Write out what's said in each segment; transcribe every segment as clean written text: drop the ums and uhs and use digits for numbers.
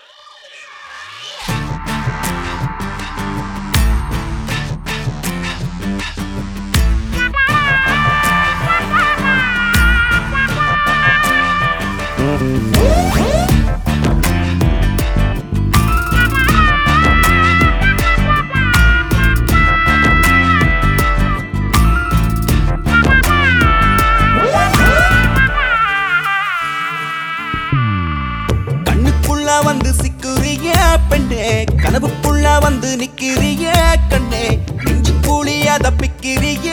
வந்து சிக்குறிய பெண்ணே கனவுக்குள்ள வந்து நிக்கிறிய கண்ணே நெஞ்சு கூலியா தப்பிக்கிறிய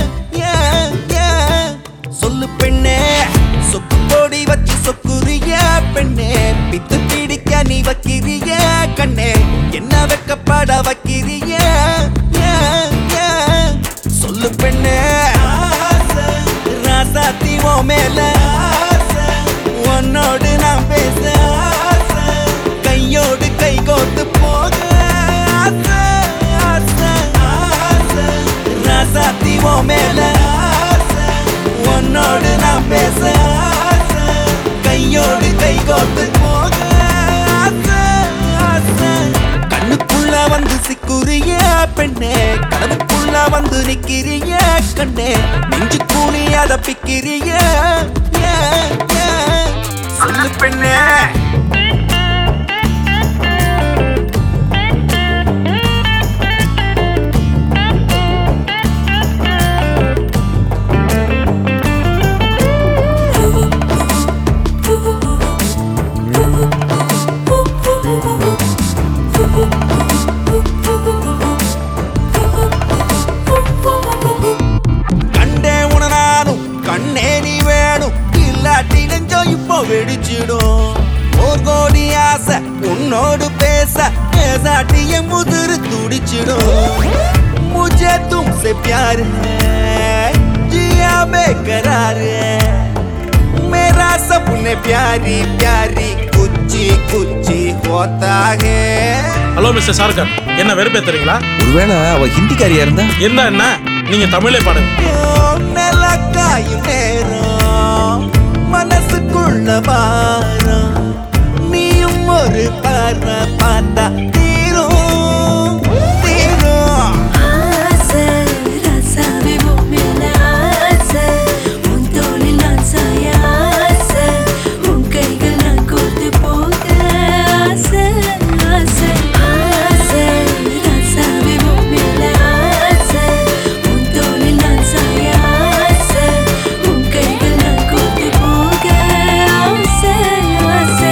சொல்லு பெண்ணே சொக்கு போடி வச்சு சொக்குறிய பெண்ணே பித்து பிடிக்க நீ வைக்கிறிய கண்ணே என்ன வெக்கப்பட வைக்கிறிய சொல்லு பெண்ணே ராசாத்தி ஓ மேல உன்னோடு நான் பேச கையோடு கை கோத்து போக ராசாத்தி ஓ மேல உன்னோடு நான் பேச கையோடு கை கோத்து போக கண்ணுக்குள்ள வந்து சிக்குறிய பெண்ணே கனவுக்குள்ள வந்து நிக்கிறிய கண்ணே நெஞ்சு கூலி அத பிக்கிறிய சொல்லு பெண்ணே வெடிச்சிடும் ஒரு கோடி ஆசை உன்னோடு பேச பேசாட்டிய முதிரு துடிச்சிடும் मुझे तुमसे प्यार है जिया बेकरार है मेरा सपने प्यारी प्यारी कुची कुची होता है ஹலோ மிஸ்டர் சார்கர் என்ன வெறுப்பேத்துறீங்களா? ஒருவேளை அவ ஹிந்திக்காரியா இருந்தா என்ன நீங்க தமிழே பாடுங்க. நிலக்காயும் நேரம் மனசுக்குள்ள பாரம் நீயும் ஒரு பார்வை பார்த்தா தீரும் தீரும் ஆசை ரசாவே மேல ஆசை உன் தோளில் நான் சாய ஆசை உன் கைகள் நான் கோர்த்து போக ஆசை ஆசை ஆசை ரசாவே மேல ஆசை உன் தோளில் நான் சாய ஆசை உன் கைகள் நான் கோர்த்து போக ஆசை ஆசை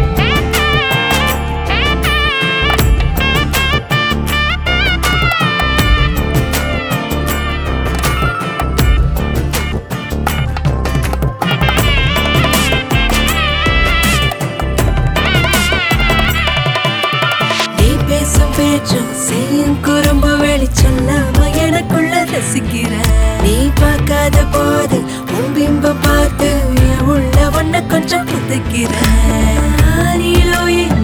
பேச்சும் செய்யும் குறும்பு வெளிச்சொல்லாம எனக்குள்ள ரசிக்கிற நீ பார்க்காத போது உன் பிம்ப பார்த்து உள்ள ஒன்ன கொஞ்சம் புதுக்கிற